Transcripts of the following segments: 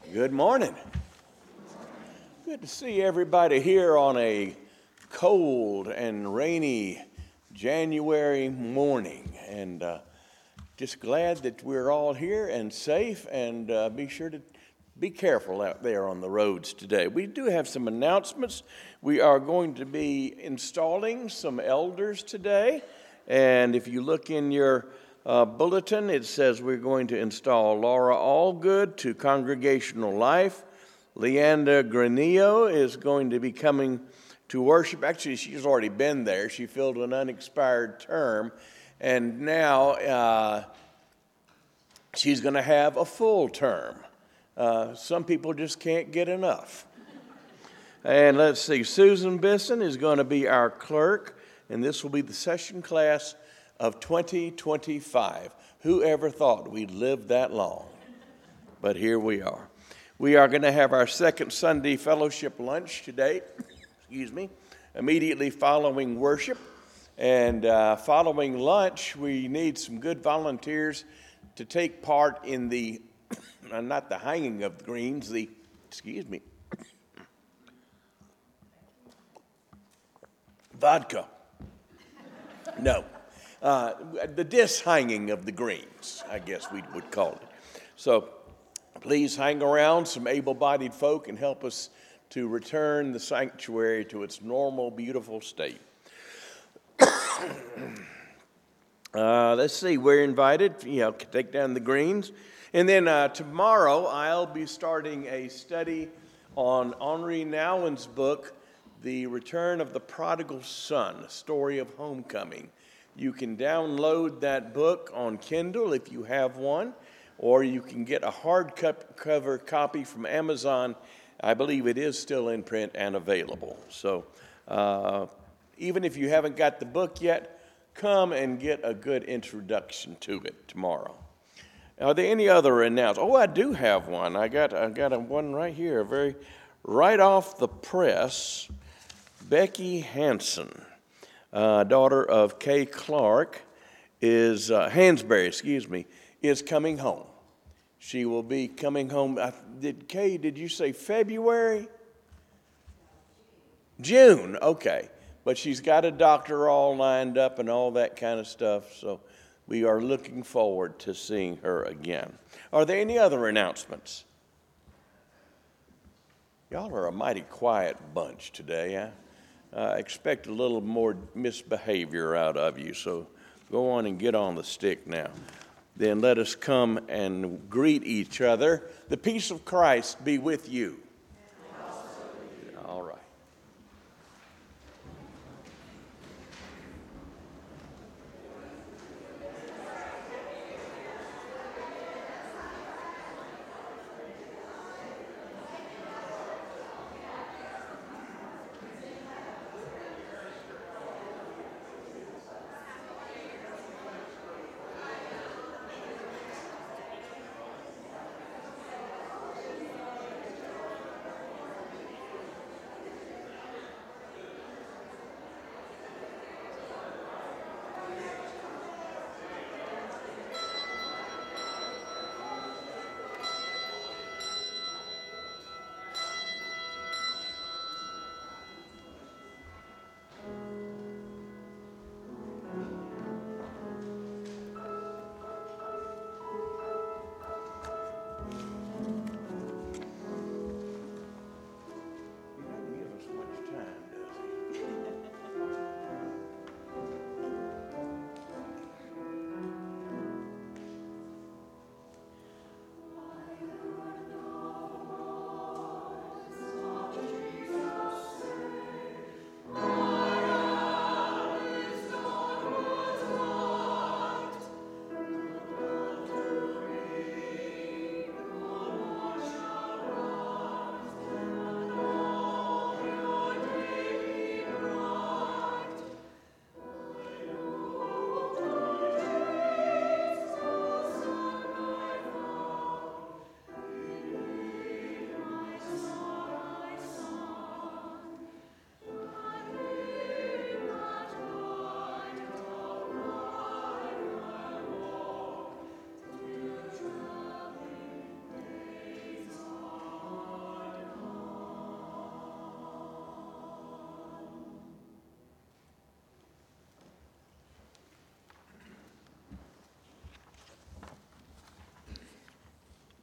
Good morning. Good to see everybody here on a cold and rainy January morning. And just glad that we're all here and safe, and be sure to be careful out there on the roads today. We do have some announcements. We are going to be installing some elders today. And if you look in your bulletin, it says we're going to install Laura Allgood to Congregational Life. Leanda Granillo is going to be coming to worship. Actually, she's already been there. She filled an unexpired term, and now she's going to have a full term. Some people just can't get enough. And let's see, Susan Bisson is going to be our clerk, and this will be the session class of 2025. Who ever thought we'd live that long? But here we are. We are going to have our second Sunday fellowship lunch today, immediately following worship. And following lunch, we need some good volunteers to take part in the, not the hanging of the greens, vodka. No. The dishanging of the greens, I guess we would call it. So please hang around some able-bodied folk and help us to return the sanctuary to its normal, beautiful state. Let's see, we're invited, take down the greens. And then tomorrow I'll be starting a study on Henri Nouwen's book, The Return of the Prodigal Son, A Story of Homecoming. You can download that book on Kindle if you have one, or you can get a hardcover copy from Amazon. I believe it is still in print and available. So even if you haven't got the book yet, come and get a good introduction to it tomorrow. Are there any other announcements? Oh, I do have one. I got one right here, right off the press. Becky Hansen, daughter of Kay Clark, Hansberry, is coming home. She will be coming home. Kay, did you say February? June, okay. But she's got a doctor all lined up and all that kind of stuff, so we are looking forward to seeing her again. Are there any other announcements? Y'all are a mighty quiet bunch today. I expect a little more misbehavior out of you, so go on and get on the stick now. Then let us come and greet each other. The peace of Christ be with you. All right.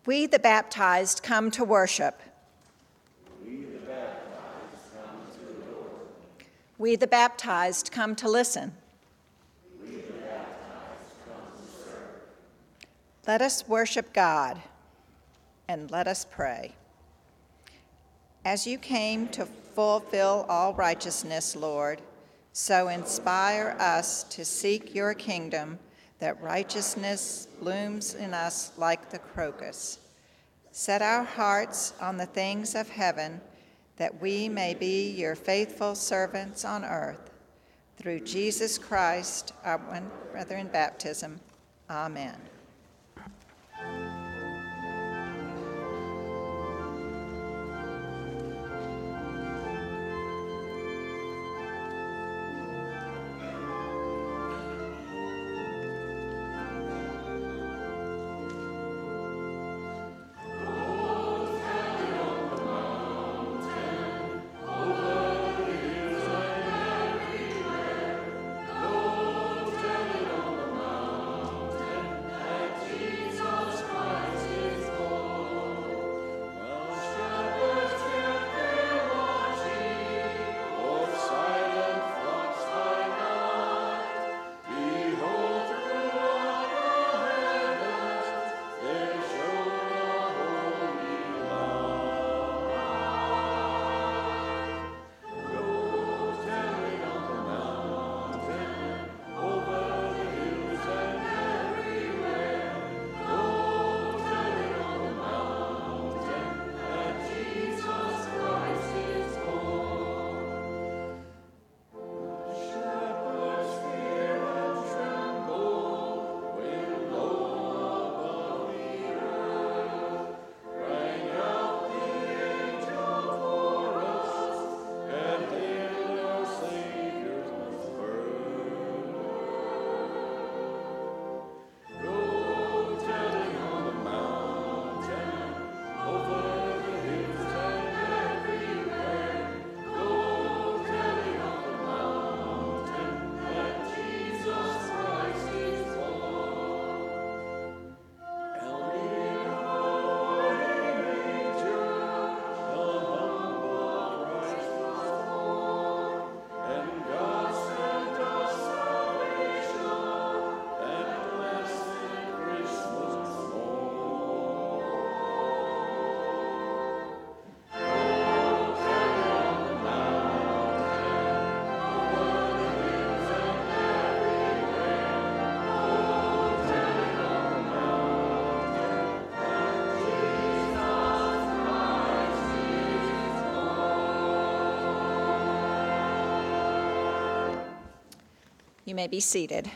We, the baptized, come to worship. We, the baptized, come to adore. We, the baptized, come to listen. We, the baptized, come to serve. Let us worship God, and let us pray. As you came to fulfill all righteousness, Lord, so inspire us to seek your kingdom, that righteousness blooms in us like the crocus. Set our hearts on the things of heaven, that we may be your faithful servants on earth. Through Jesus Christ, our one brother in baptism. Amen. You may be seated.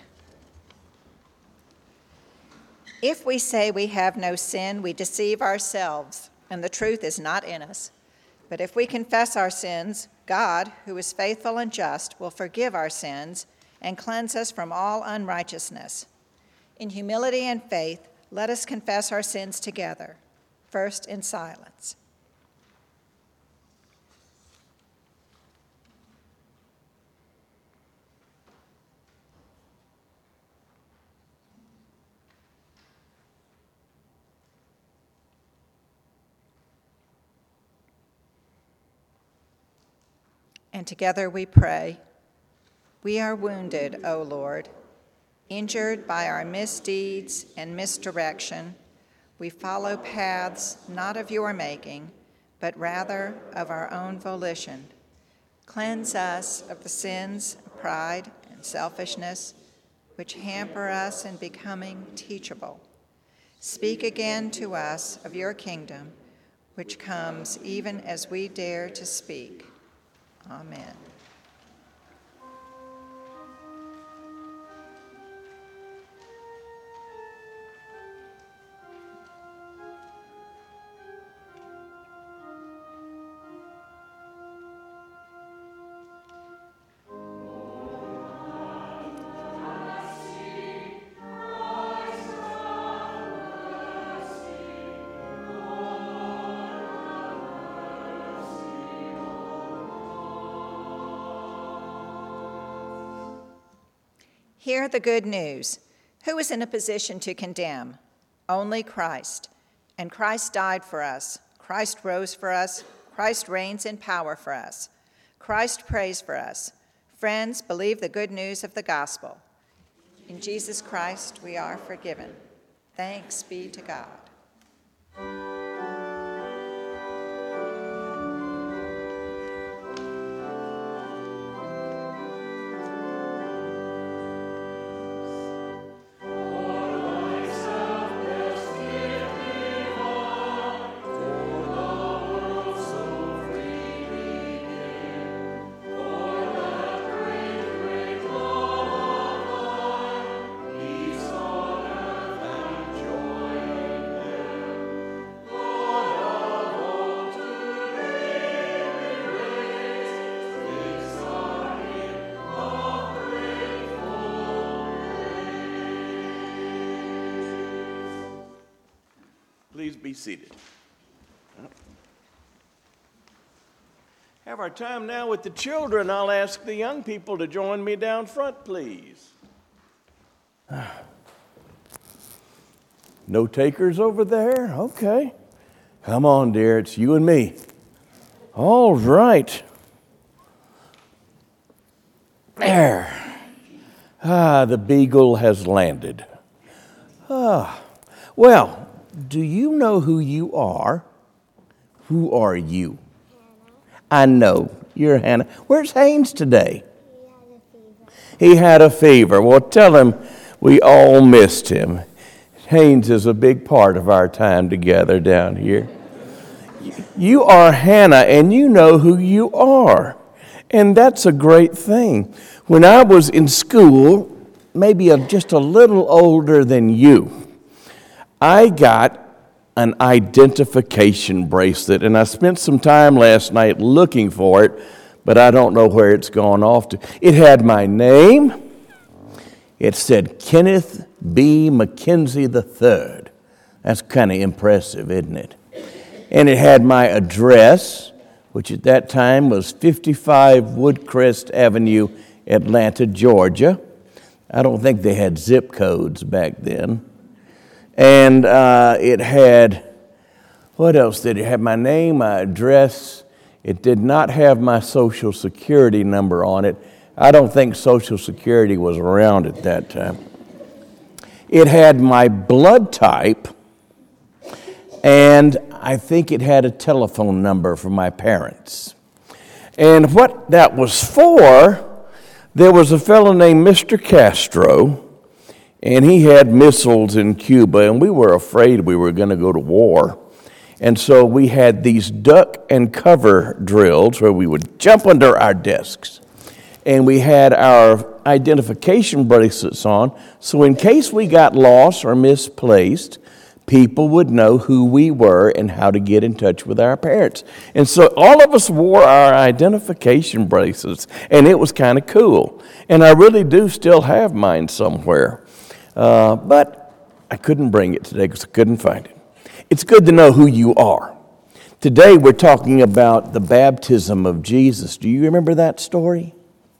If we say we have no sin, we deceive ourselves, and the truth is not in us. But if we confess our sins, God, who is faithful and just, will forgive our sins and cleanse us from all unrighteousness. In humility and faith, let us confess our sins together, first in silence. And together we pray. We are wounded, O Lord, injured by our misdeeds and misdirection. We follow paths not of your making, but rather of our own volition. Cleanse us of the sins of pride and selfishness, which hamper us in becoming teachable. Speak again to us of your kingdom, which comes even as we dare to speak. Amen. Hear the good news. Who is in a position to condemn? Only Christ. And Christ died for us. Christ rose for us. Christ reigns in power for us. Christ prays for us. Friends, believe the good news of the gospel. In Jesus Christ, we are forgiven. Thanks be to God. Please be seated. Have our time now with the children. I'll ask the young people to join me down front, please. No takers over there? Okay. Come on, dear. It's you and me. All right. There. The beagle has landed. Well, do you know who you are? Who are you? Hannah. I know. You're Hannah. Where's Haynes today? He had a fever. He had a fever. Well, tell him we all missed him. Haynes is a big part of our time together down here. You are Hannah, and you know who you are. And that's a great thing. When I was in school, maybe just a little older than you, I got an identification bracelet, and I spent some time last night looking for it, but I don't know where it's gone off to. It had my name. It said Kenneth B. McKenzie III. That's kind of impressive, isn't it? And it had my address, which at that time was 55 Woodcrest Avenue, Atlanta, Georgia. I don't think they had zip codes back then. And it had, what else did it have? My name, my address. It did not have my Social Security number on it. I don't think Social Security was around at that time. It had my blood type, and I think it had a telephone number for my parents. And what that was for, there was a fellow named Mr. Castro, and he had missiles in Cuba, and we were afraid we were going to go to war. And so we had these duck and cover drills where we would jump under our desks. And we had our identification bracelets on, so in case we got lost or misplaced, people would know who we were and how to get in touch with our parents. And so all of us wore our identification bracelets, and it was kind of cool. And I really do still have mine somewhere. But I couldn't bring it today because I couldn't find it. It's good to know who you are. Today we're talking about the baptism of Jesus. Do you remember that story?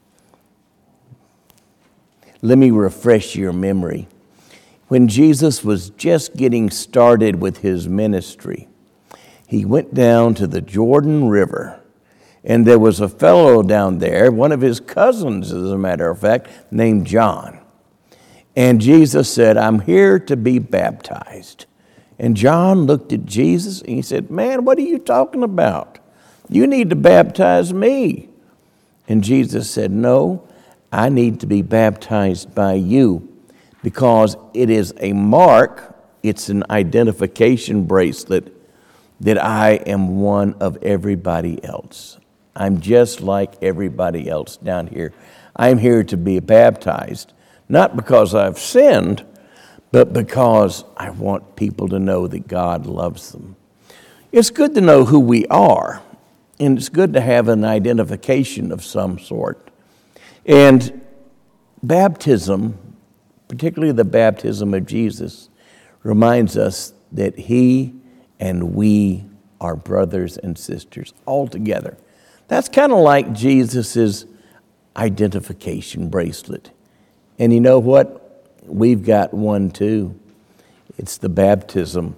Let me refresh your memory. When Jesus was just getting started with his ministry, he went down to the Jordan River, and there was a fellow down there, one of his cousins, as a matter of fact, named John. And Jesus said, "I'm here to be baptized." And John looked at Jesus and he said, "Man, what are you talking about? You need to baptize me." And Jesus said, "No, I need to be baptized by you because it is a mark, it's an identification bracelet that I am one of everybody else. I'm just like everybody else down here. I'm here to be baptized, not because I've sinned, but because I want people to know that God loves them." It's good to know who we are, and it's good to have an identification of some sort. And baptism, particularly the baptism of Jesus, reminds us that he and we are brothers and sisters all together. That's kind of like Jesus' identification bracelet. And you know what? We've got one too. It's the baptism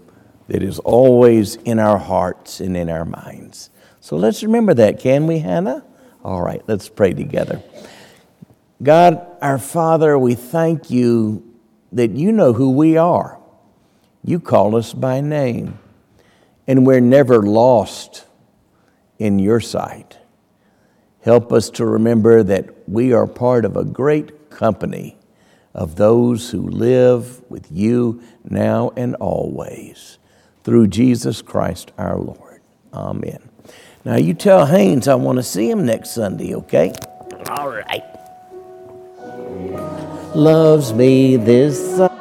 that is always in our hearts and in our minds. So let's remember that, can we, Hannah? All right, let's pray together. God, our Father, we thank you that you know who we are. You call us by name, and we're never lost in your sight. Help us to remember that we are part of a great company of those who live with you now and always. Through Jesus Christ our Lord. Amen. Now you tell Haynes I want to see him next Sunday, okay? All right. Loves me this Sunday.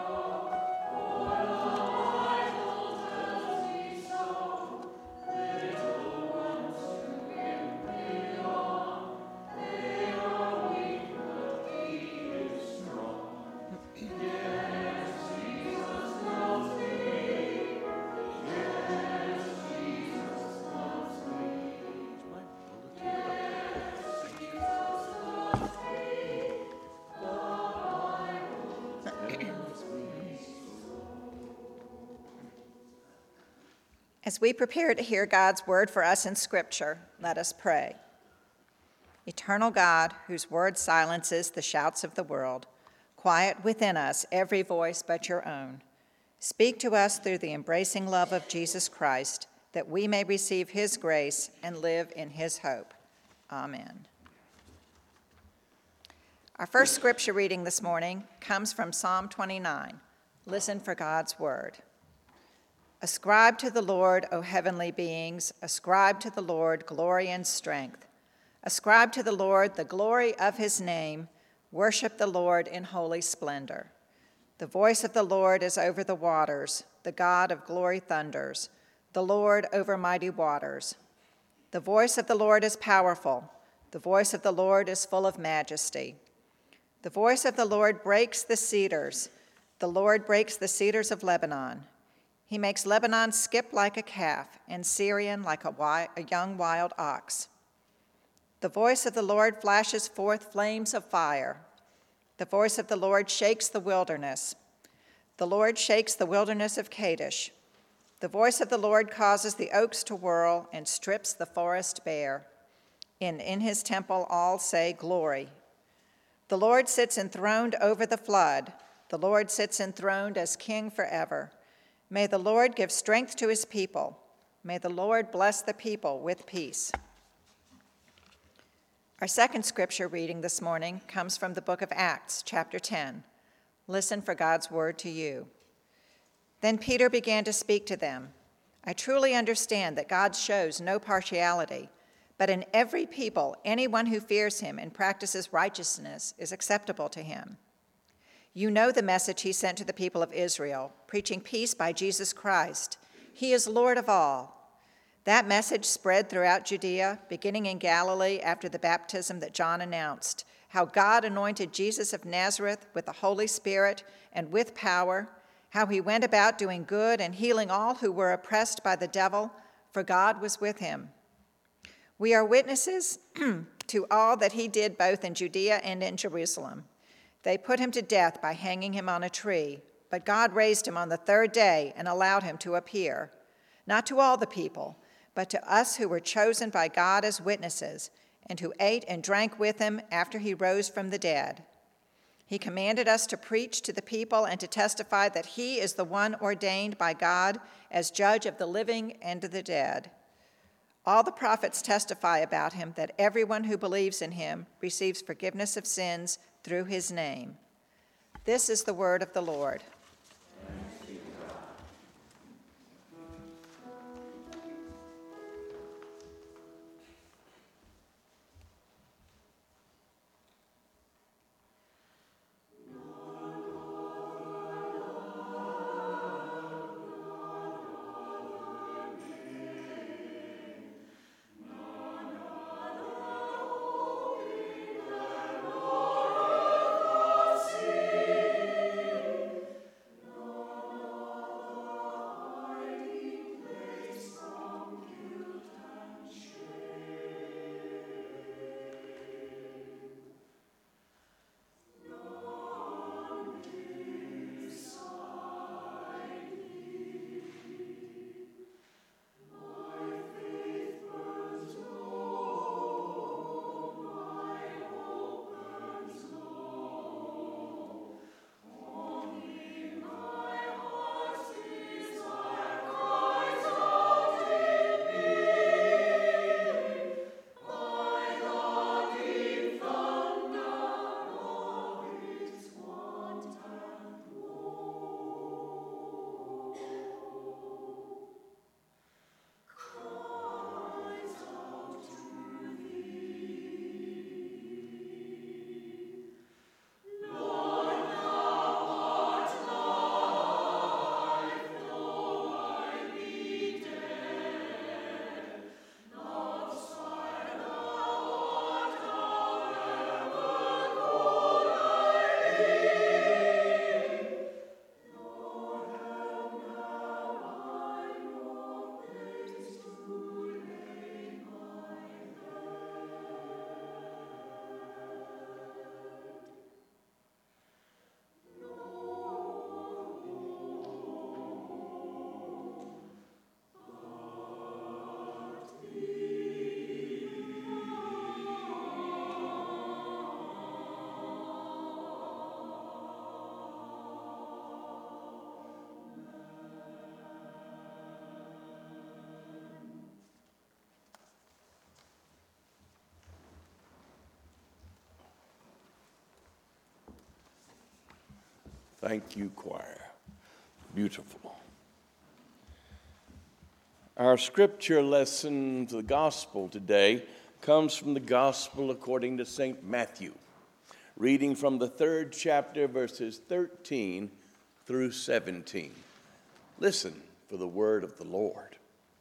As we prepare to hear God's word for us in Scripture, let us pray. Eternal God, whose word silences the shouts of the world, quiet within us every voice but your own. Speak to us through the embracing love of Jesus Christ, that we may receive his grace and live in his hope. Amen. Our first scripture reading this morning comes from Psalm 29. Listen for God's word. Ascribe to the Lord, O heavenly beings, ascribe to the Lord glory and strength. Ascribe to the Lord the glory of his name, worship the Lord in holy splendor. The voice of the Lord is over the waters, the God of glory thunders, the Lord over mighty waters. The voice of the Lord is powerful, the voice of the Lord is full of majesty. The voice of the Lord breaks the cedars, the Lord breaks the cedars of Lebanon. He makes Lebanon skip like a calf, and Syrian like a young wild ox. The voice of the Lord flashes forth flames of fire. The voice of the Lord shakes the wilderness. The Lord shakes the wilderness of Kadesh. The voice of the Lord causes the oaks to whirl and strips the forest bare. In his temple all say, Glory. The Lord sits enthroned over the flood. The Lord sits enthroned as king forever. May the Lord give strength to his people. May the Lord bless the people with peace. Our second scripture reading this morning comes from the book of Acts, chapter 10. Listen for God's word to you. Then Peter began to speak to them. I truly understand that God shows no partiality, but in every people, anyone who fears him and practices righteousness is acceptable to him. You know the message he sent to the people of Israel, preaching peace by Jesus Christ. He is Lord of all. That message spread throughout Judea, beginning in Galilee after the baptism that John announced, how God anointed Jesus of Nazareth with the Holy Spirit and with power, how he went about doing good and healing all who were oppressed by the devil, for God was with him. We are witnesses to all that he did both in Judea and in Jerusalem. They put him to death by hanging him on a tree, but God raised him on the third day and allowed him to appear, not to all the people, but to us who were chosen by God as witnesses, and who ate and drank with him after he rose from the dead. He commanded us to preach to the people and to testify that he is the one ordained by God as judge of the living and the dead. All the prophets testify about him that everyone who believes in him receives forgiveness of sins through his name. This is the word of the Lord. Thank you, choir. Beautiful. Our scripture lesson, the gospel today, comes from the gospel according to St. Matthew, reading from the 3rd chapter, verses 13 through 17. Listen for the word of the Lord.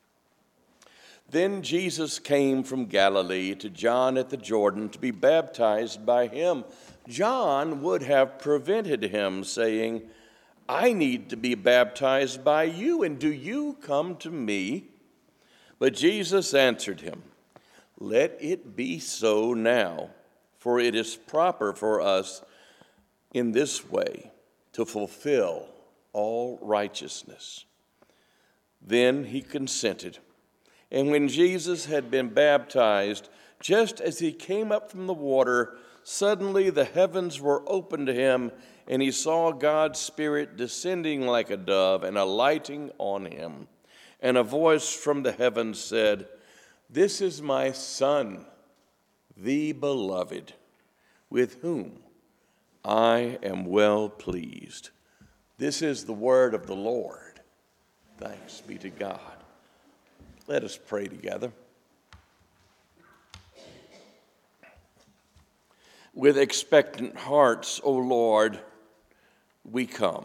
Then Jesus came from Galilee to John at the Jordan to be baptized by him. John would have prevented him, saying, I need to be baptized by you, and do you come to me? But Jesus answered him, Let it be so now, for it is proper for us in this way to fulfill all righteousness. Then he consented. And when Jesus had been baptized, just as he came up from the water, suddenly the heavens were opened to him, and he saw God's Spirit descending like a dove and alighting on him. And a voice from the heavens said, This is my Son, the Beloved, with whom I am well pleased. This is the word of the Lord. Thanks be to God. Let us pray together. With expectant hearts, O Lord, we come.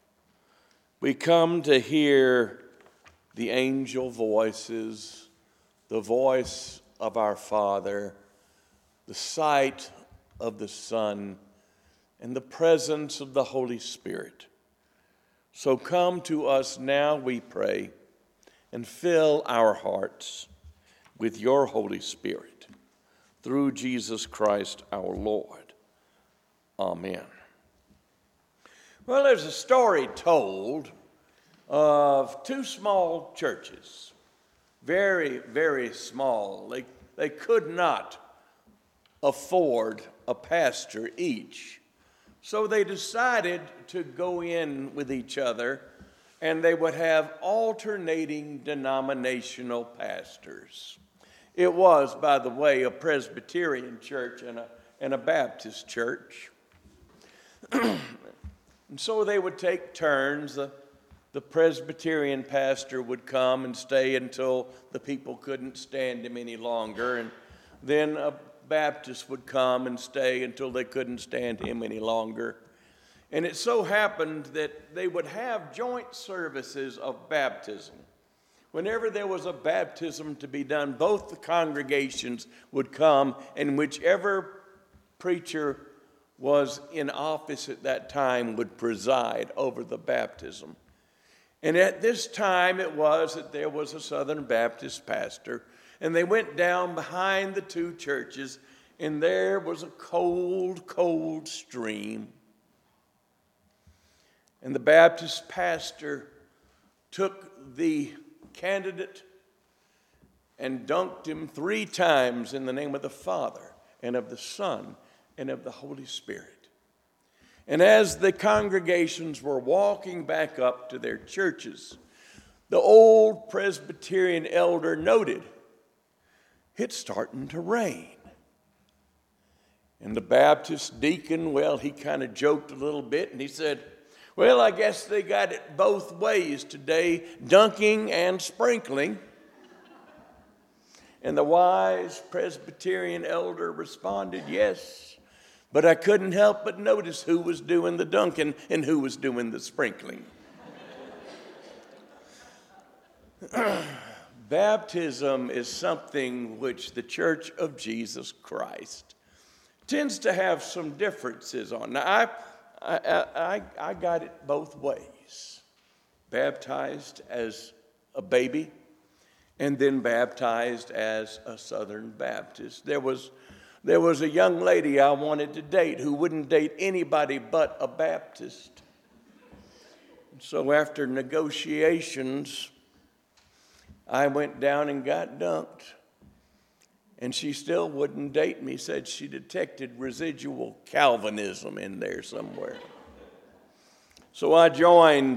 We come to hear the angel voices, the voice of our Father, the sight of the Son, and the presence of the Holy Spirit. So come to us now, we pray, and fill our hearts with your Holy Spirit, through Jesus Christ our Lord. Amen. Well, there's a story told of two small churches, very, very small. They could not afford a pastor each. So they decided to go in with each other, and they would have alternating denominational pastors. It was, by the way, a Presbyterian church and a Baptist church. And so they would take turns. The Presbyterian pastor would come and stay until the people couldn't stand him any longer, and then a Baptist would come and stay until they couldn't stand him any longer. And it so happened that they would have joint services of baptism. Whenever there was a baptism to be done, both the congregations would come, and whichever preacher was in office at that time would preside over the baptism. And at this time it was that there was a Southern Baptist pastor, and they went down behind the two churches, and there was a cold, cold stream. And the Baptist pastor took the candidate and dunked him 3 times in the name of the Father and of the Son and of the Holy Spirit. And as the congregations were walking back up to their churches, the old Presbyterian elder noted, it's starting to rain. And the Baptist deacon, well, he kind of joked a little bit, and he said, well, I guess they got it both ways today, dunking and sprinkling. And the wise Presbyterian elder responded, yes, but I couldn't help but notice who was doing the dunking and who was doing the sprinkling. Baptism is something which the Church of Jesus Christ tends to have some differences on. Now, I got it both ways. Baptized as a baby and then baptized as a Southern Baptist. There was a young lady I wanted to date who wouldn't date anybody but a Baptist. So after negotiations, I went down and got dunked. And she still wouldn't date me, said she detected residual Calvinism in there somewhere. So I joined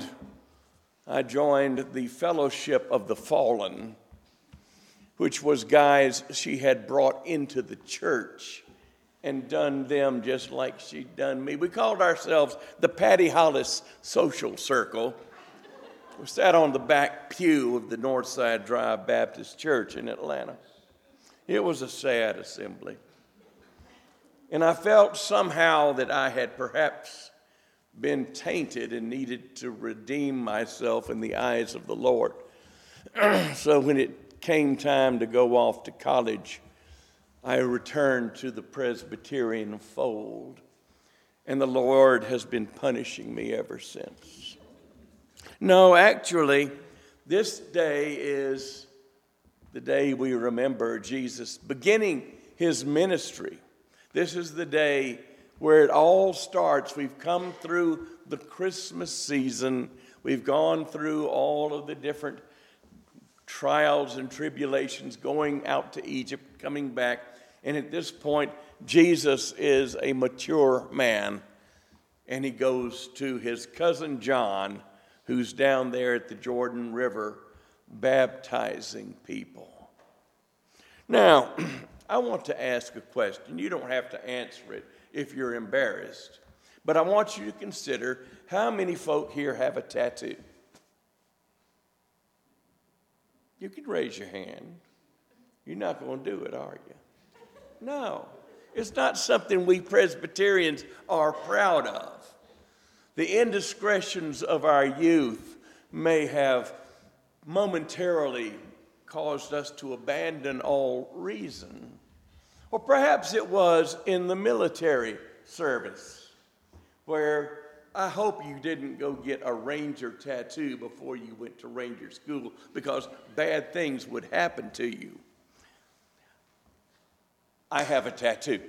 the Fellowship of the Fallen, which was guys she had brought into the church and done them just like she'd done me. We called ourselves the Patty Hollis Social Circle. We sat on the back pew of the Northside Drive Baptist Church in Atlanta. It was a sad assembly. And I felt somehow that I had perhaps been tainted and needed to redeem myself in the eyes of the Lord. So when it came time to go off to college, I returned to the Presbyterian fold, and the Lord has been punishing me ever since. No, actually, this day is the day we remember Jesus beginning his ministry. This is the day where it all starts. We've come through the Christmas season. We've gone through all of the different trials and tribulations, going out to Egypt, coming back. And at this point, Jesus is a mature man. And he goes to his cousin John, who's down there at the Jordan River baptizing people. Now, I want to ask a question. You don't have to answer it if you're embarrassed. But I want you to consider how many folk here have a tattoo. You could raise your hand. You're not going to do it, are you? No. It's not something we Presbyterians are proud of. The indiscretions of our youth may have momentarily caused us to abandon all reason. Or perhaps it was in the military service, where I hope you didn't go get a Ranger tattoo before you went to Ranger school, because bad things would happen to you. I have a tattoo.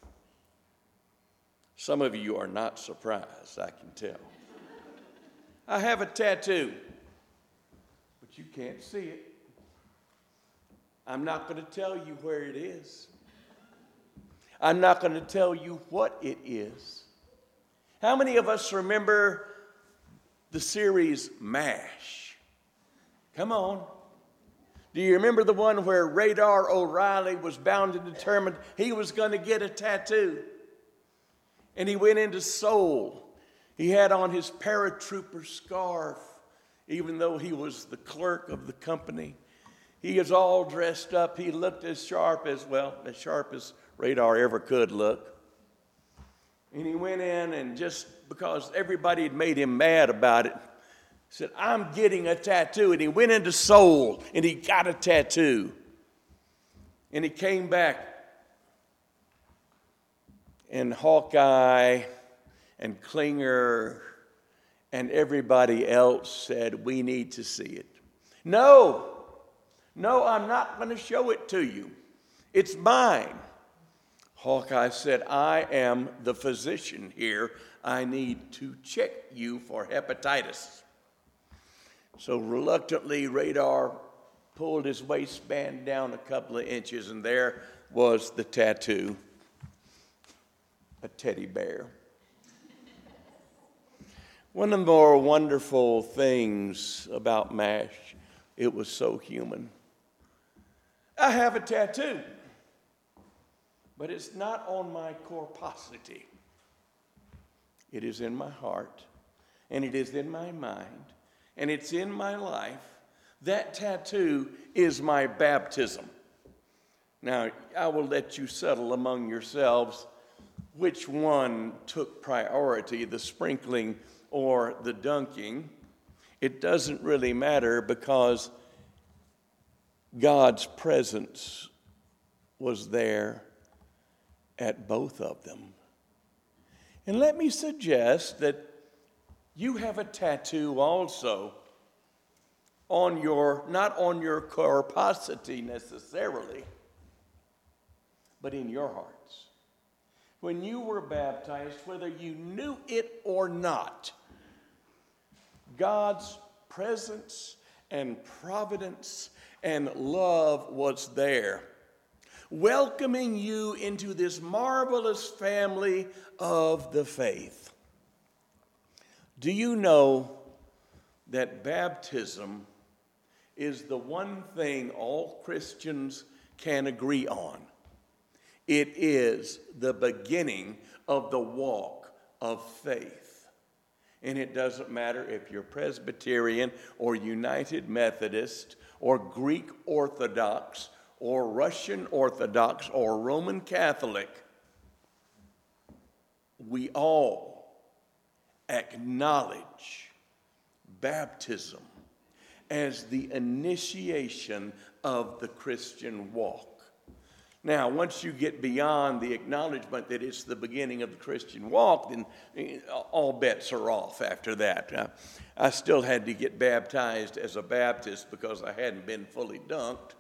Some of you are not surprised, I can tell. I have a tattoo, but you can't see it. I'm not going to tell you where it is. I'm not going to tell you what it is. How many of us remember the series MASH? Come on. Do you remember the one where Radar O'Reilly was bound and determined he was going to get a tattoo? And he went into Seoul. He had on his paratrooper scarf, even though he was the clerk of the company. He is all dressed up. He looked as sharp as Radar ever could look. And he went in, and just because everybody had made him mad about it, said, I'm getting a tattoo. And he went into Seoul, and he got a tattoo. And he came back, and Hawkeye and Klinger and everybody else said, we need to see it. No, I'm not going to show it to you. It's mine. Hawkeye said, I am the physician here. I need to check you for hepatitis. So reluctantly, Radar pulled his waistband down a couple of inches, and there was the tattoo, a teddy bear. One of the more wonderful things about MASH, it was so human. I have a tattoo, but it's not on my corpuscity. It is in my heart, and it is in my mind, and it's in my life. That tattoo is my baptism. Now, I will let you settle among yourselves which one took priority, the sprinkling or the dunking. It doesn't really matter, because God's presence was there at both of them. And let me suggest that you have a tattoo also on not on your corpuscity necessarily, but in your hearts. When you were baptized, whether you knew it or not, God's presence and providence and love was there, welcoming you into this marvelous family of the faith. Do you know that baptism is the one thing all Christians can agree on? It is the beginning of the walk of faith. And it doesn't matter if you're Presbyterian or United Methodist or Greek Orthodox or Russian Orthodox or Roman Catholic. We all acknowledge baptism as the initiation of the Christian walk. Now, once you get beyond the acknowledgement that it's the beginning of the Christian walk, then all bets are off after that. I still had to get baptized as a Baptist because I hadn't been fully dunked.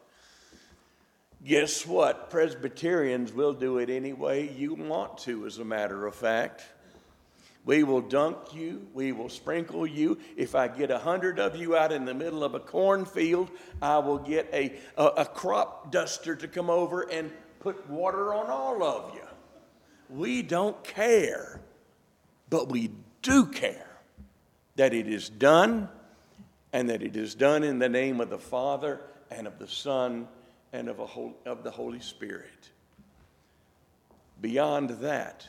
Guess what? Presbyterians will do it any way you want to, as a matter of fact. We will dunk you. We will sprinkle you. If I get 100 of you out in the middle of a cornfield, I will get a crop duster to come over and put water on all of you. We don't care, but we do care that it is done, and that it is done in the name of the Father and of the Son and of the Holy Spirit. Beyond that,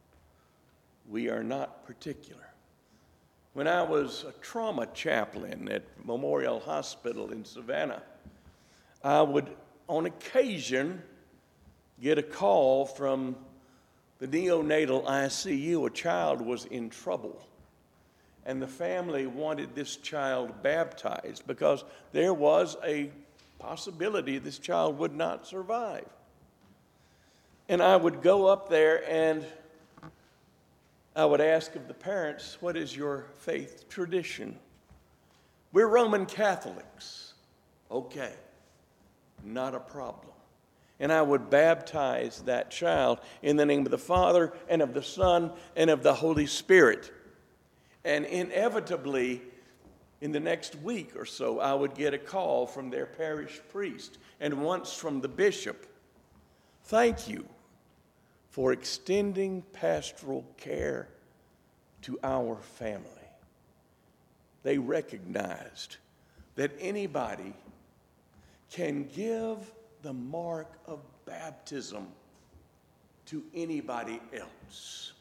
we are not particular. When I was a trauma chaplain at Memorial Hospital in Savannah, I would, on occasion, get a call from the neonatal ICU. A child was in trouble, and the family wanted this child baptized because there was a possibility this child would not survive. And I would go up there and I would ask of the parents, what is your faith tradition? We're Roman Catholics. Okay, not a problem. And I would baptize that child in the name of the Father and of the Son and of the Holy Spirit. And inevitably, in the next week or so, I would get a call from their parish priest and once from the bishop. Thank you for extending pastoral care to our family. They recognized that anybody can give the mark of baptism to anybody else.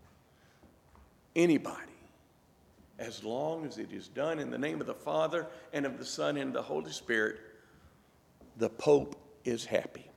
Anybody. As long as it is done in the name of the Father and of the Son and the Holy Spirit, the Pope is happy.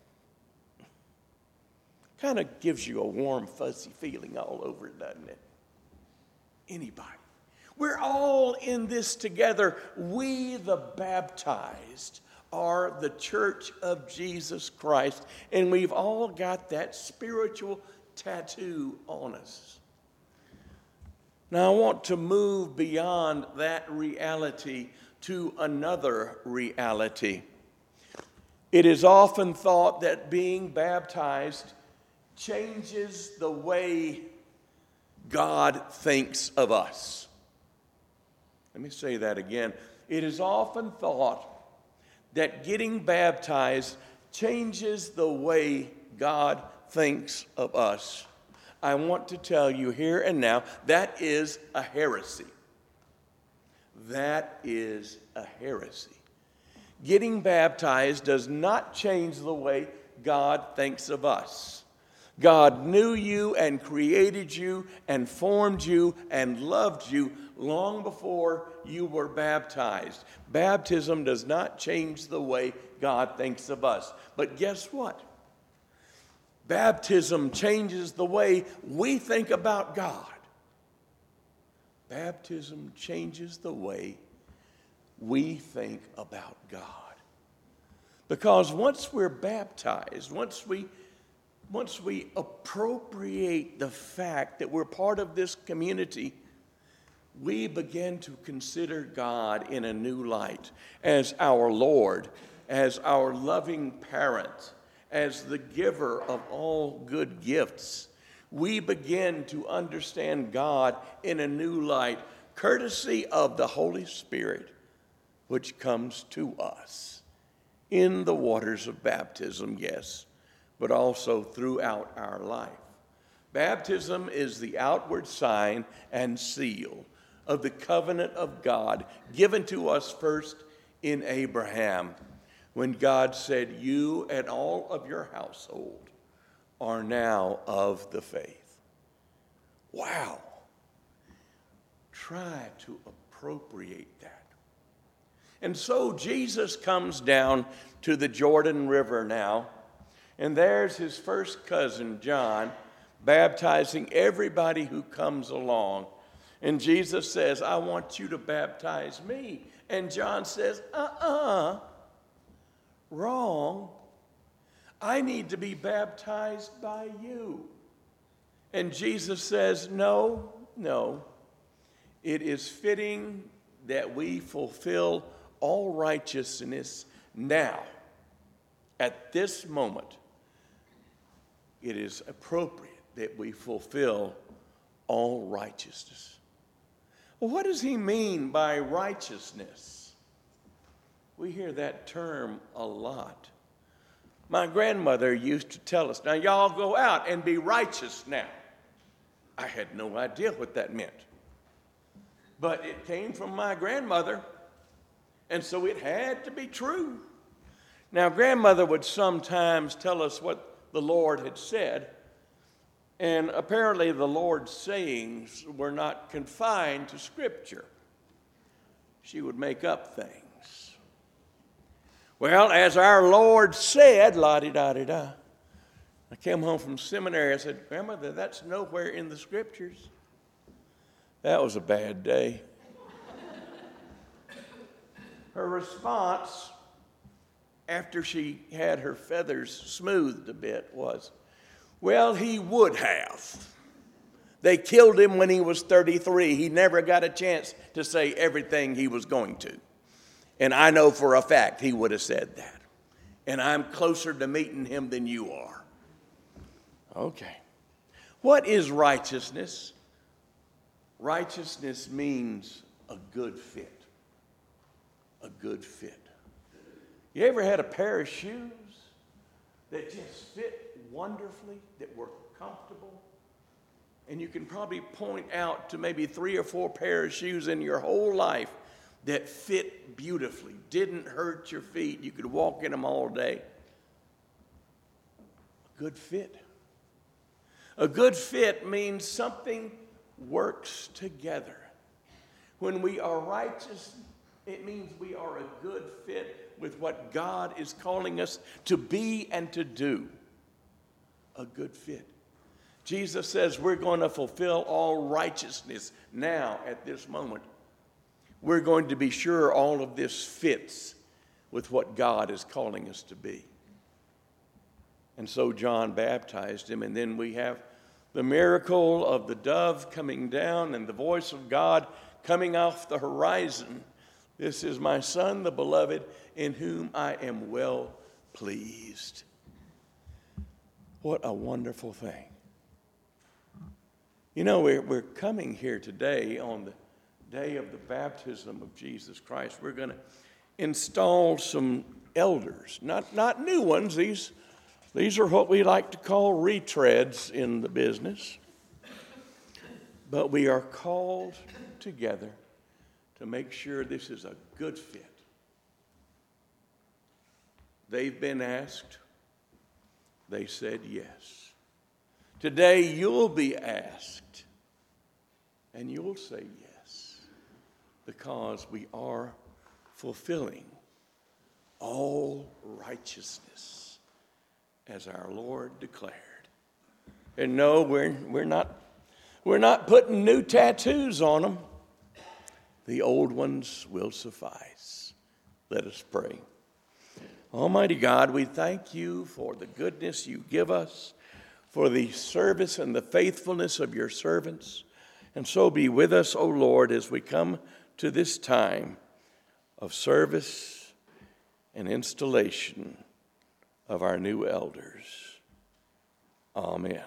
Kind of gives you a warm, fuzzy feeling all over it, doesn't it? Anybody. We're all in this together. We, the baptized, are the church of Jesus Christ, and we've all got that spiritual tattoo on us. Now, I want to move beyond that reality to another reality. It is often thought that being baptized changes the way God thinks of us. Let me say that again. It is often thought that getting baptized changes the way God thinks of us. I want to tell you here and now, that is a heresy. That is a heresy. Getting baptized does not change the way God thinks of us. God knew you and created you and formed you and loved you long before you were baptized. Baptism does not change the way God thinks of us. But guess what? Baptism changes the way we think about God. Baptism changes the way we think about God. Because once we're baptized, once we appropriate the fact that we're part of this community, we begin to consider God in a new light as our Lord, as our loving parent, as the giver of all good gifts. We begin to understand God in a new light, courtesy of the Holy Spirit, which comes to us in the waters of baptism, yes, but also throughout our life. Baptism is the outward sign and seal of the covenant of God given to us first in Abraham, when God said, "You and all of your household are now of the faith. Wow. Try to appropriate that. And so Jesus comes down to the Jordan River now, and there's his first cousin, John, baptizing everybody who comes along. And Jesus says, I want you to baptize me. And John says, wrong. I need to be baptized by you. And Jesus says, no. It is fitting that we fulfill all righteousness now. At this moment, it is appropriate that we fulfill all righteousness. Well, what does he mean by righteousness? We hear that term a lot. My grandmother used to tell us, now y'all go out and be righteous now. I had no idea what that meant. But it came from my grandmother, and so it had to be true. Now, grandmother would sometimes tell us what the Lord had said, and apparently the Lord's sayings were not confined to Scripture. She would make up things. Well, as our Lord said, la-di-da-di-da. I came home from seminary, I said, Grandmother, that's nowhere in the Scriptures. That was a bad day. Her response, after she had her feathers smoothed a bit, was, well, he would have. They killed him when he was 33. He never got a chance to say everything he was going to. And I know for a fact he would have said that. And I'm closer to meeting him than you are. Okay. What is righteousness? Righteousness means a good fit. A good fit. You ever had a pair of shoes that just fit wonderfully, that were comfortable? And you can probably point out to maybe 3 or 4 pairs of shoes in your whole life that fit beautifully, didn't hurt your feet. You could walk in them all day. A good fit. A good fit means something works together. When we are righteous, it means we are a good fit with what God is calling us to be and to do. A good fit. Jesus says we're going to fulfill all righteousness now at this moment. We're going to be sure all of this fits with what God is calling us to be. And so John baptized him, and then we have the miracle of the dove coming down and the voice of God coming off the horizon. This is my Son, the beloved, in whom I am well pleased. What a wonderful thing. You know, we're coming here today on the day of the baptism of Jesus Christ. We're going to install some elders, not new ones. These are what we like to call retreads in the business. But we are called together to make sure this is a good fit. They've been asked. They said yes. Today you'll be asked, and you'll say yes, because we are fulfilling all righteousness as our Lord declared. And no, we're not putting new tattoos on them. The old ones will suffice. Let us pray. Almighty God, we thank you for the goodness you give us, for the service and the faithfulness of your servants. And so be with us, O Lord, as we come to this time of service and installation of our new elders. Amen.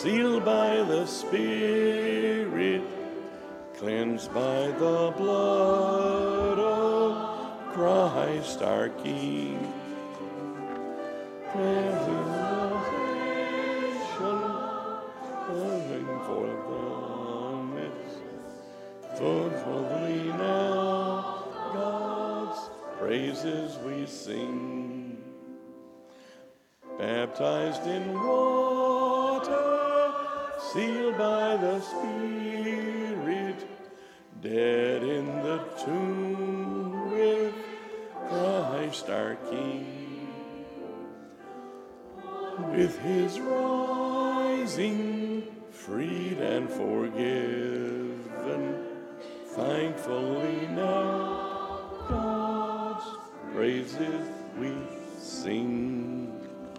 sealed by the Spirit, cleansed by the blood of Christ our King. Praising the nation, loving for the midst, faithfully now, God's praises we sing. Baptized in water, sealed by the Spirit, dead in the tomb with Christ our King. With his rising, freed and forgiven, thankfully now God's praises we sing.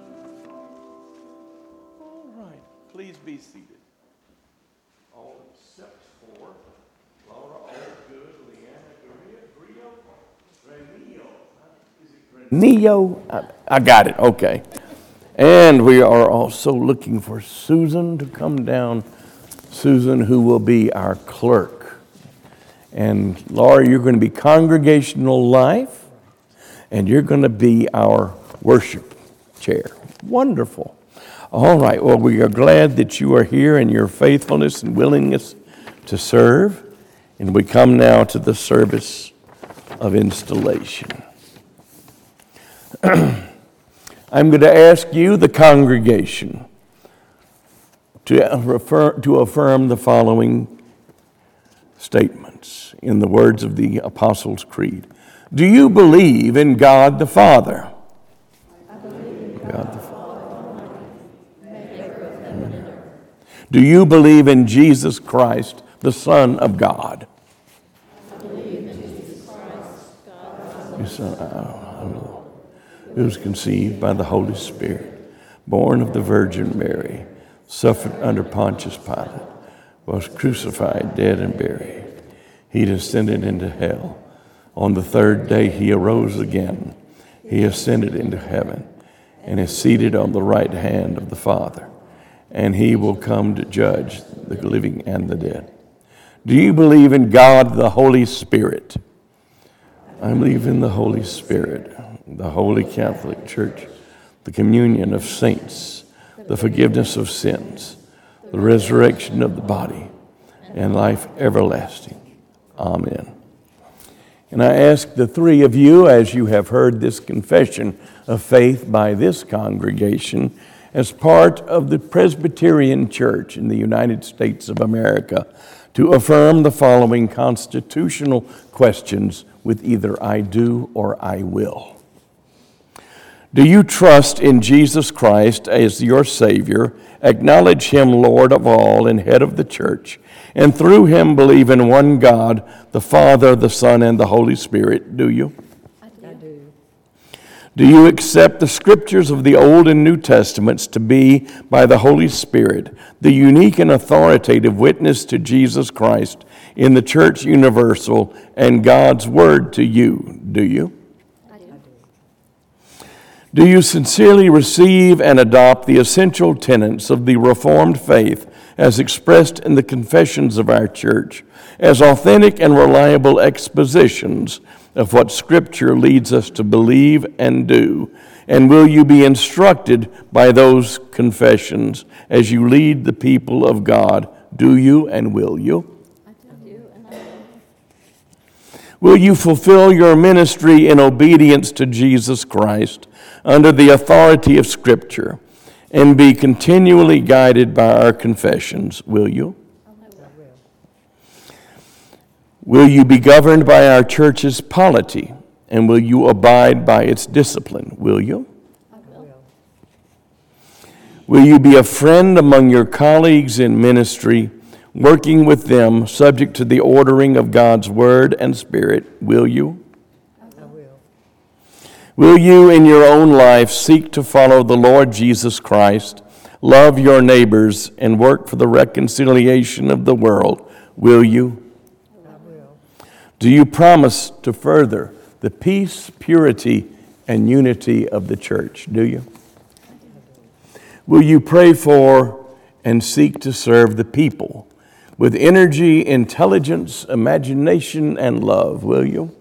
All right, please be seated. All except for Laura Allgood, Leanna Grillo, Neo. I got it, okay. And we are also looking for Susan to come down. Susan, who will be our clerk. And Laura, you're going to be congregational life, and you're going to be our worship chair. Wonderful. All right, well, we are glad that you are here and your faithfulness and willingness to serve. And we come now to the service of installation. I'm going to ask you, the congregation, to affirm the following statements in the words of the Apostles' Creed. Do you believe in God the Father? I believe in God the Father, maker of heaven and earth. Do you believe in Jesus Christ, the Son of God? I believe in Jesus Christ, God's Son. Who was conceived by the Holy Spirit, born of the Virgin Mary, suffered under Pontius Pilate, was crucified, dead, and buried. He descended into hell. On the third day he arose again. He ascended into heaven and is seated on the right hand of the Father. And he will come to judge the living and the dead. Do you believe in God the Holy Spirit? I believe in the Holy Spirit, the Holy Catholic Church, the communion of saints, the forgiveness of sins, the resurrection of the body, and life everlasting. Amen. And I ask the three of you, as you have heard this confession of faith by this congregation, as part of the Presbyterian Church in the United States of America, to affirm the following constitutional questions with either I do or I will. Do you trust in Jesus Christ as your Savior, acknowledge Him Lord of all and head of the church, and through Him believe in one God, the Father, the Son, and the Holy Spirit? Do you? I do. Do you accept the Scriptures of the Old and New Testaments to be, by the Holy Spirit, the unique and authoritative witness to Jesus Christ in the Church Universal and God's Word to you? Do you? I do. Do you sincerely receive and adopt the essential tenets of the Reformed faith as expressed in the confessions of our church as authentic and reliable expositions of what Scripture leads us to believe and do? And will you be instructed by those confessions as you lead the people of God? Do you and will you? I do, and I will. Will you fulfill your ministry in obedience to Jesus Christ under the authority of Scripture and be continually guided by our confessions? Will you? I will. Will you be governed by our church's polity, and will you abide by its discipline? Will you? I will. Will you be a friend among your colleagues in ministry, working with them subject to the ordering of God's Word and Spirit? Will you? I will. Will you in your own life seek to follow the Lord Jesus Christ, love your neighbors, and work for the reconciliation of the world? Will you? I will. Do you promise to further the peace, purity, and unity of the church? Do you? Will you pray for and seek to serve the people with energy, intelligence, imagination, and love, will you?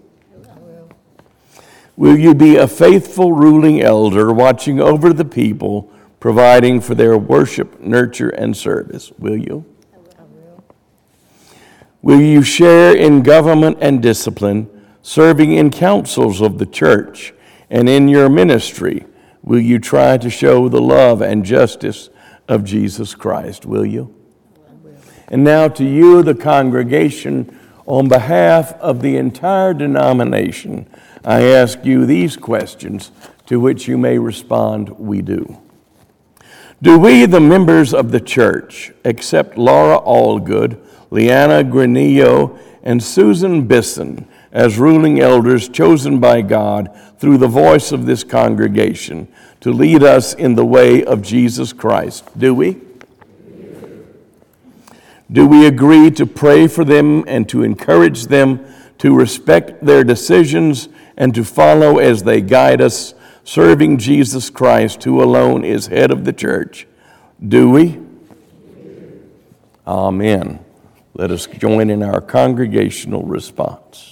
Will you be a faithful ruling elder, watching over the people, providing for their worship, nurture, and service? Will you? Will you share in government and discipline, serving in councils of the church, and in your ministry? Will you try to show the love and justice of Jesus Christ? Will you? And now to you, the congregation, on behalf of the entire denomination, I ask you these questions to which you may respond, we do. Do we, the members of the church, accept Laura Allgood, Liana Granillo, and Susan Bisson as ruling elders chosen by God through the voice of this congregation to lead us in the way of Jesus Christ? Do we? Do we agree to pray for them and to encourage them to respect their decisions and to follow as they guide us, serving Jesus Christ, who alone is head of the church? Do we? Amen. Let us join in our congregational response.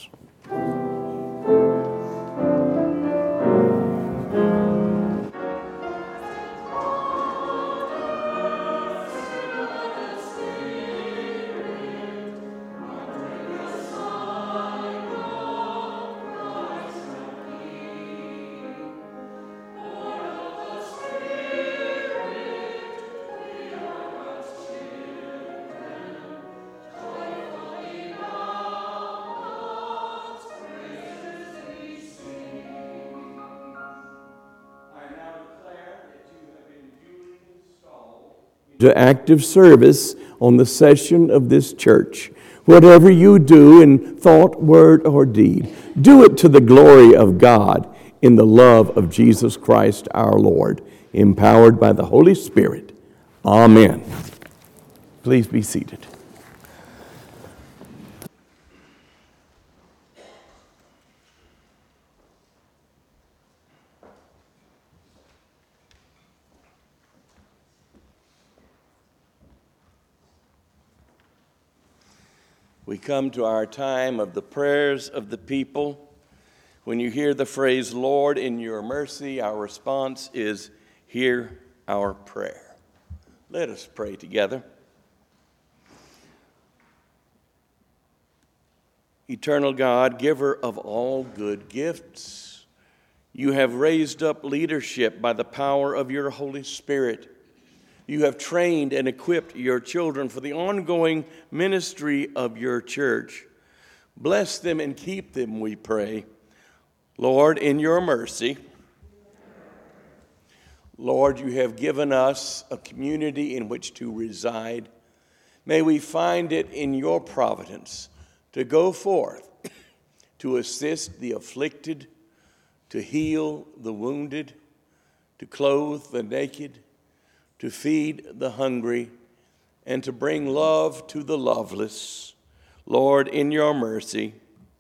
To active service on the session of this church. Whatever you do in thought, word, or deed, do it to the glory of God in the love of Jesus Christ our Lord, empowered by the Holy Spirit. Amen. Please be seated. We come to our time of the prayers of the people. When you hear the phrase, Lord, in your mercy, our response is, hear our prayer. Let us pray together. Eternal God, giver of all good gifts, you have raised up leadership by the power of your Holy Spirit. You have trained and equipped your children for the ongoing ministry of your church. Bless them and keep them, we pray. Lord, in your mercy, Lord, you have given us a community in which to reside. May we find it in your providence to go forth, to assist the afflicted, to heal the wounded, to clothe the naked, to feed the hungry, and to bring love to the loveless. Lord, in your mercy.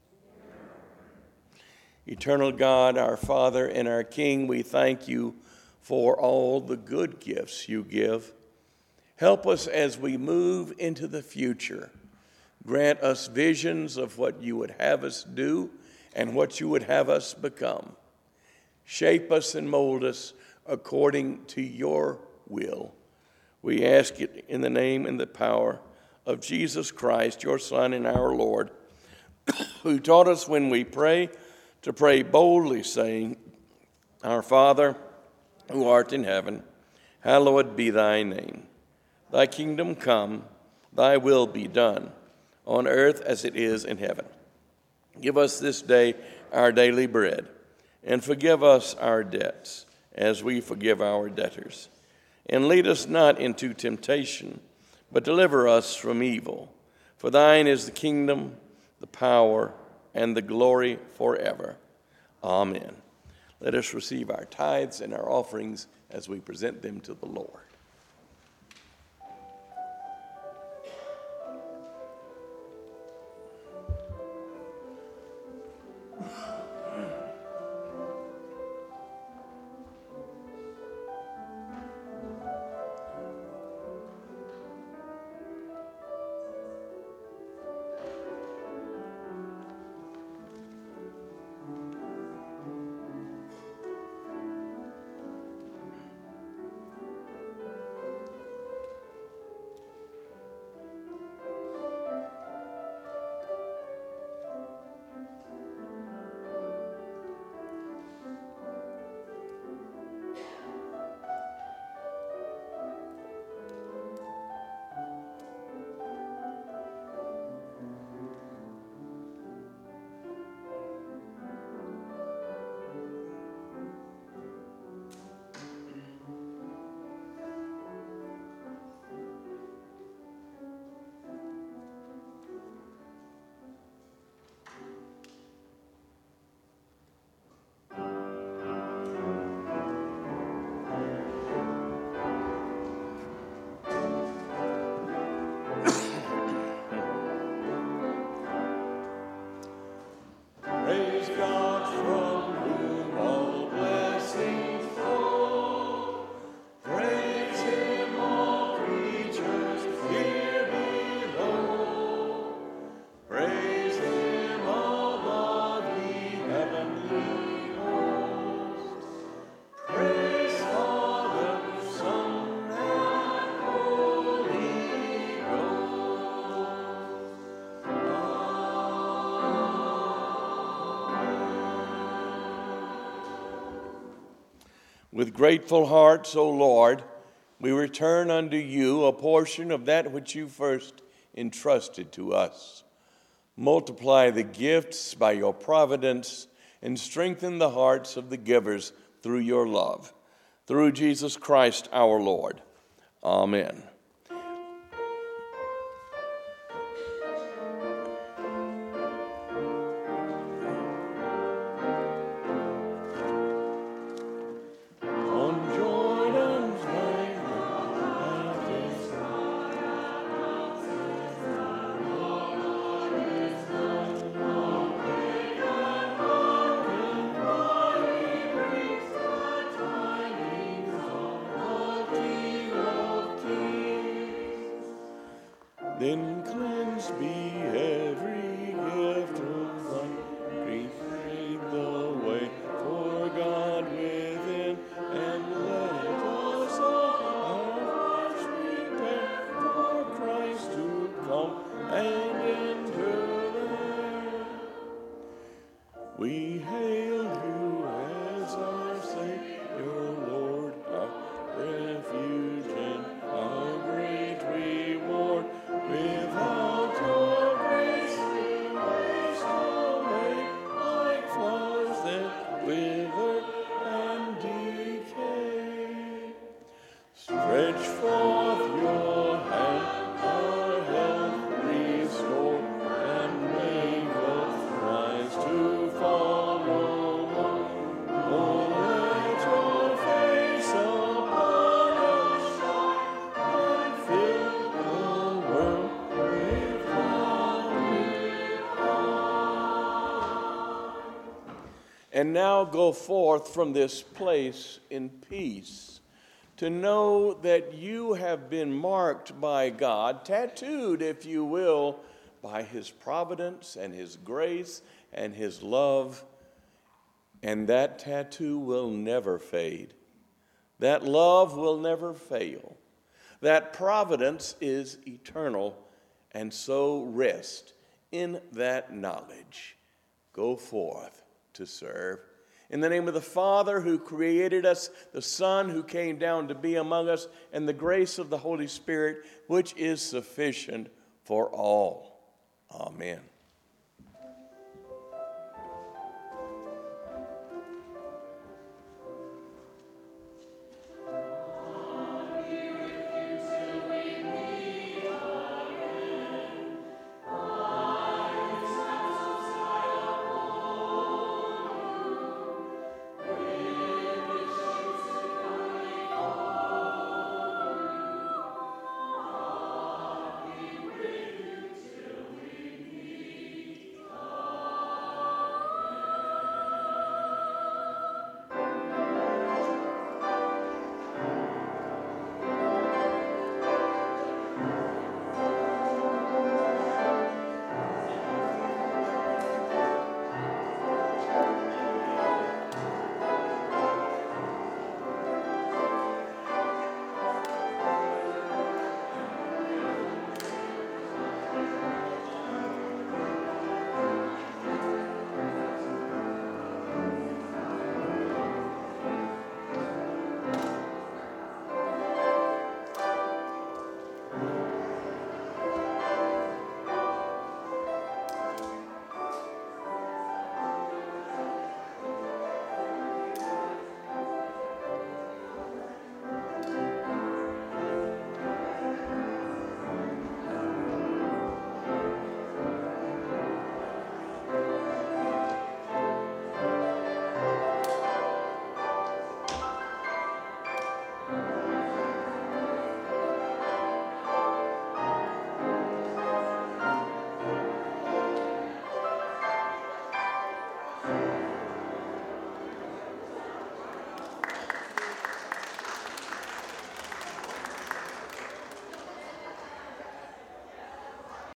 Eternal God, our Father and our King, we thank you for all the good gifts you give. Help us as we move into the future. Grant us visions of what you would have us do and what you would have us become. Shape us and mold us according to your will. We ask it in the name and the power of Jesus Christ, your Son and our Lord, who taught us when we pray to pray boldly, saying, Our Father, who art in heaven, hallowed be thy name. Thy kingdom come, thy will be done, on earth as it is in heaven. Give us this day our daily bread, and forgive us our debts, as we forgive our debtors. And lead us not into temptation, but deliver us from evil. For thine is the kingdom, the power, and the glory forever. Amen. Let us receive our tithes and our offerings as we present them to the Lord. With grateful hearts, O Lord, we return unto you a portion of that which you first entrusted to us. Multiply the gifts by your providence and strengthen the hearts of the givers through your love. Through Jesus Christ our Lord. Amen. Then cleanse me every gift of thine, create the way for God within, and let us all our hearts prepare for Christ to come and enter there. We hail you as our Savior, Lord, our refuge and our great reward. Without your grace, we waste away like flowers that wither and decay. Stretch forth your hand, our health restore, and make us rise to follow on. Oh, let your face upon us shine, and fill the world with glory. And now go forth from this place in peace, to know that you have been marked by God, tattooed, if you will, by his providence and his grace and his love. And that tattoo will never fade. That love will never fail. That providence is eternal, and so rest in that knowledge. Go forth to serve. In the name of the Father who created us, the Son who came down to be among us, and the grace of the Holy Spirit, which is sufficient for all. Amen.